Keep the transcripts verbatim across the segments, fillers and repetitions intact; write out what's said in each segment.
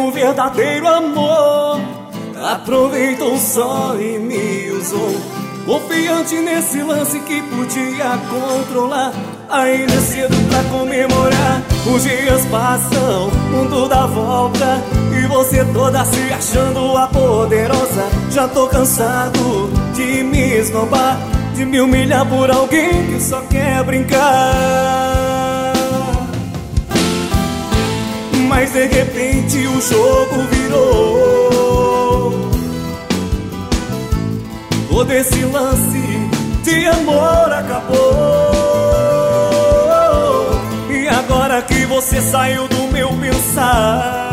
um verdadeiro amor, aproveitou só e me usou. Confiante nesse lance que podia controlar. Ainda é cedo pra comemorar. Os dias passam, o mundo dá volta, e você toda se achando a poderosa. Já tô cansado de me esnobar, de me humilhar por alguém que só quer brincar. Mas de repente o jogo virou. Todo esse lance de amor acabou. E agora que você saiu do meu pensar,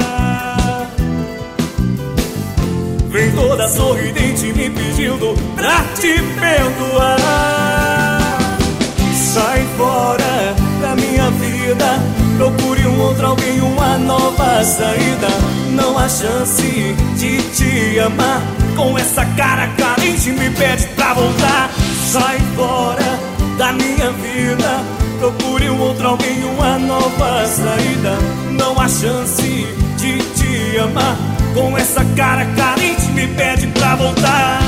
vem toda sorridente me pedindo pra te perdoar. Sai fora da minha vida, procure um outro alguém, uma nova saída. Não há chance de te amar. Com essa cara carente me pede pra voltar. Sai fora da minha vida, procure um outro alguém, uma nova saída. Não há chance de te amar. Com essa cara carente me pede pra voltar.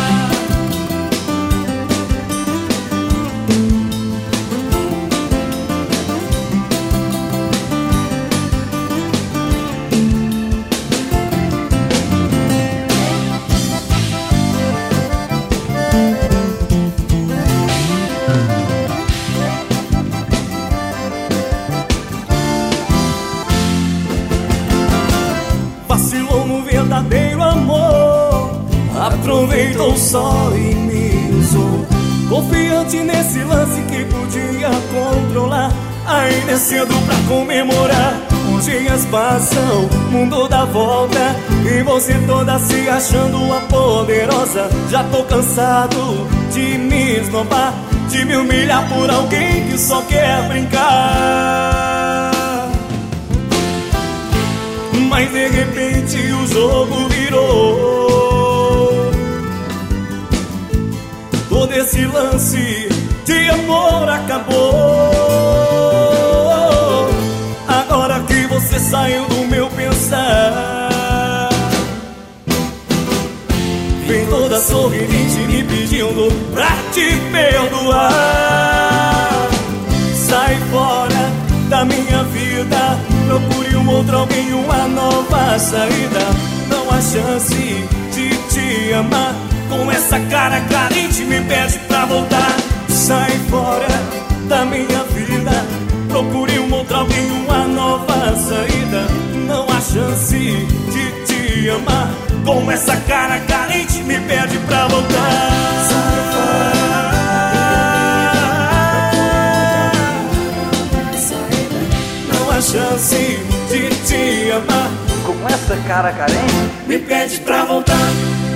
Vacilou no verdadeiro amor, aproveitou só e me usou. Confiante nesse lance que podia controlar. Ainda é cedo pra comemorar. Os dias passam, o mundo dá volta, e você toda se achando a poderosa. Já tô cansado de me esnobar, de me humilhar por alguém que só quer brincar. Mas de repente o jogo virou. Todo esse lance de amor acabou. Agora que você saiu do meu pensar, vem toda sorridente me pedindo pra te perdoar. Sai fora da minha vida, procure um outro alguém, uma nova saída. Não há chance de te amar. Com essa cara carente me pede pra voltar. Sai fora da minha vida, procure um outro alguém, uma nova saída. Não há chance de te amar. Com essa cara carente me pede pra voltar. Sai fora, não há chance de te amar. Com essa cara carente me pede pra voltar.